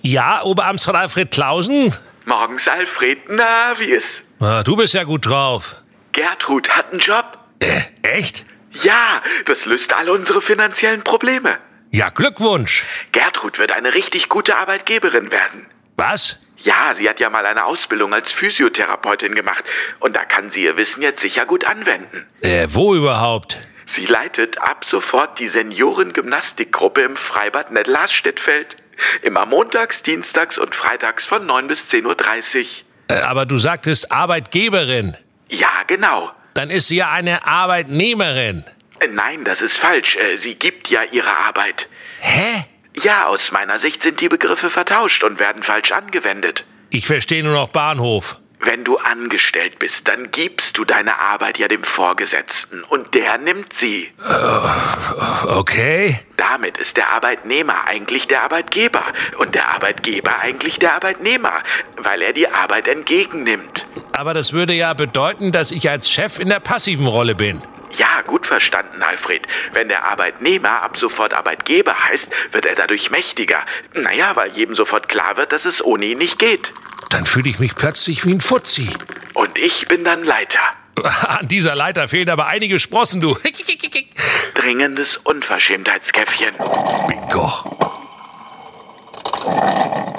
Ja, Oberamtsrat Alfred Clausen? Morgens, Alfred. Na, wie ist? Du bist ja gut drauf. Gertrud hat einen Job. Echt? Ja, das löst alle unsere finanziellen Probleme. Ja, Glückwunsch. Gertrud wird eine richtig gute Arbeitgeberin werden. Was? Ja, sie hat ja mal eine Ausbildung als Physiotherapeutin gemacht. Und da kann sie ihr Wissen jetzt sicher gut anwenden. Wo überhaupt? Sie leitet ab sofort die Seniorengymnastikgruppe im Freibad Nettelharstedtfeld. Immer montags, dienstags und freitags von 9 bis 10:30 Uhr. Aber du sagtest Arbeitgeberin. Ja, genau. Dann ist sie ja eine Arbeitnehmerin. Nein, das ist falsch. Sie gibt ja ihre Arbeit. Hä? Ja, aus meiner Sicht sind die Begriffe vertauscht und werden falsch angewendet. Ich verstehe nur noch Bahnhof. Wenn du angestellt bist, dann gibst du deine Arbeit ja dem Vorgesetzten und der nimmt sie. Okay. Damit ist der Arbeitnehmer eigentlich der Arbeitgeber und der Arbeitgeber eigentlich der Arbeitnehmer, weil er die Arbeit entgegennimmt. Aber das würde ja bedeuten, dass ich als Chef in der passiven Rolle bin. Ja, gut verstanden, Alfred. Wenn der Arbeitnehmer ab sofort Arbeitgeber heißt, wird er dadurch mächtiger. Naja, weil jedem sofort klar wird, dass es ohne ihn nicht geht. Dann fühle ich mich plötzlich wie ein Fuzzi. Und ich bin dann Leiter. An dieser Leiter fehlen aber einige Sprossen, du. Dringendes Unverschämtheitskäffchen. Bingo.